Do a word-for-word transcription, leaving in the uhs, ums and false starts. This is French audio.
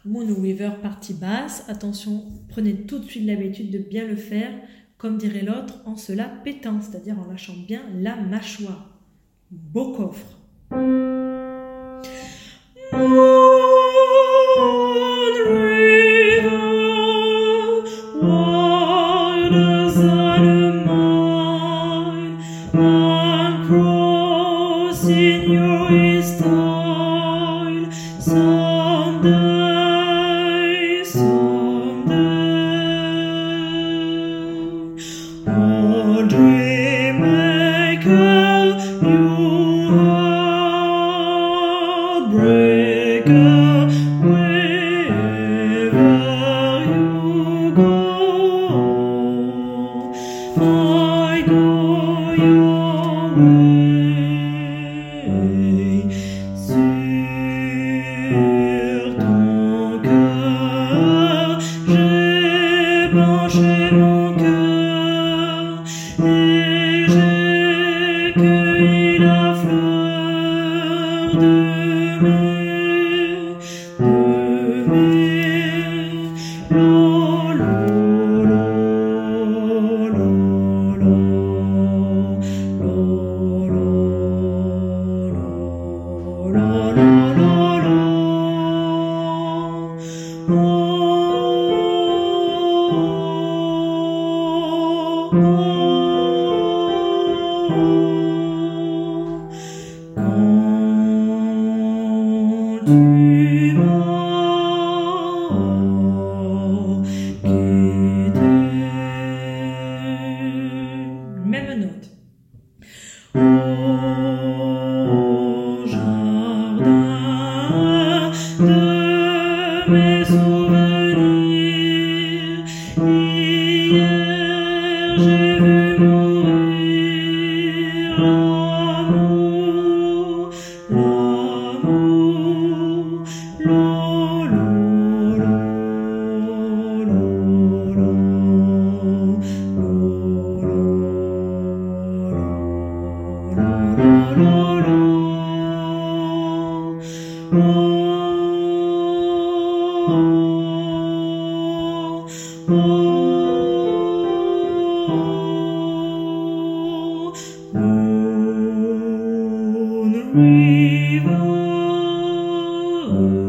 Moon River partie basse. Attention, prenez tout de suite l'habitude de bien le faire, comme dirait l'autre, en se la pétant, c'est-à-dire en lâchant bien la mâchoire. Beau coffre. Même note. Au jardin de mes souvenirs, hier j'ai vu mourir l'amour, l'amour, l'eau, l'eau, Moon River.